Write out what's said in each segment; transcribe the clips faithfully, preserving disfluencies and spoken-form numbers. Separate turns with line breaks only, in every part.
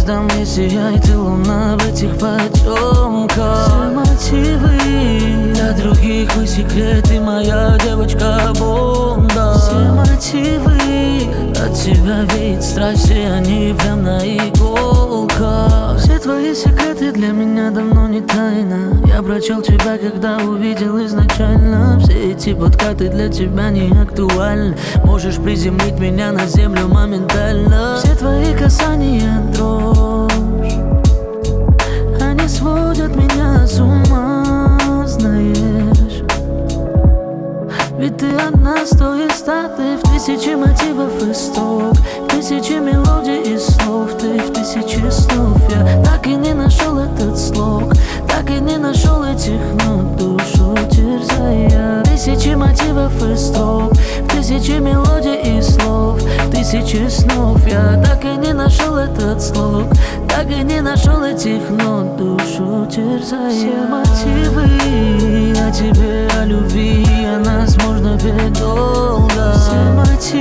звездам не сияй, ты луна в этих потемках. Все мотивы для других вы секреты, моя девочка Бонда. Все мотивы от тебя веет страсть, все они прям на иголках. Все твои секреты для меня давно не тайна. Я прочел тебя, когда увидел изначально. Все эти подкаты для тебя не актуальны. Можешь приземлить меня на землю моментально. Все твои касания дрожь, они сводят меня с ума, знаешь. Ведь ты одна стоит статы в тысячи мотивов и строк, в тысячи мелодий и слов, ты в тысячи снов. Я так и не нашел этот слог, так и не нашел этих нот, душу терзая. Тысячи мотивов и строк, в тысячи мелодий и слов, в тысячи снов. Я так и не нашел этот слог, так и не нашел этих нот, душу терзая. Все мотивы о тебе, о любви, о нас можно петь долго. Все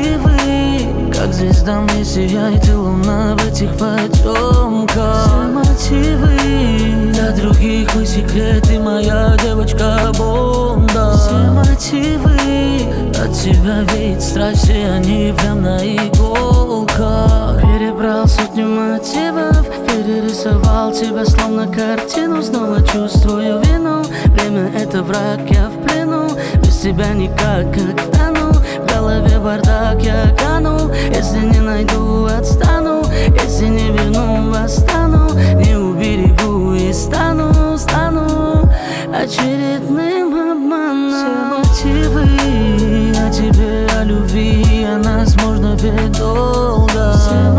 мотивы, как звездам не сияй, ты луна в этих потемках. Все мотивы для других вы секреты, моя девочка Бонда. Все мотивы от тебя веет страсть, все они прям на иголках. Перебрал сотню мотивов, перерисовал тебя словно картину. Снова чувствую вину, время это враг, я в плену. Без тебя никак, как тону, в голове бардак, я кану. Если не найду, отстану, если не верну, восстану. Не уберегу и стану, стану очередным обманом. Все мотивы о тебе, о любви, о нас можно петь долго. Все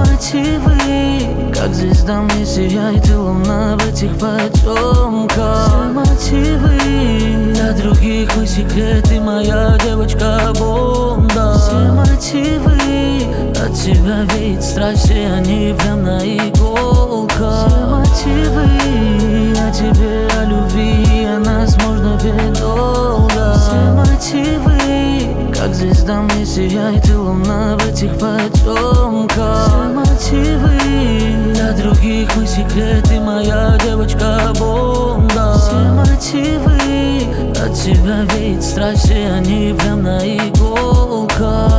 мотивы, как звездам не сияй, ты луна в этих потемках. Все мотивы для других вы секреты, моя девочка Бонда. Все мотивы от тебя веет страсть, все они прям на иголках. Все мотивы о тебе, о любви, о нас можно петь долго. Все мотивы, как звездам не сияй, ты луна в этих потемках. Все мотивы для других вы секреты, моя девочка Бонда. Все мотивы от тебя веет страсть, все они прям на иголках.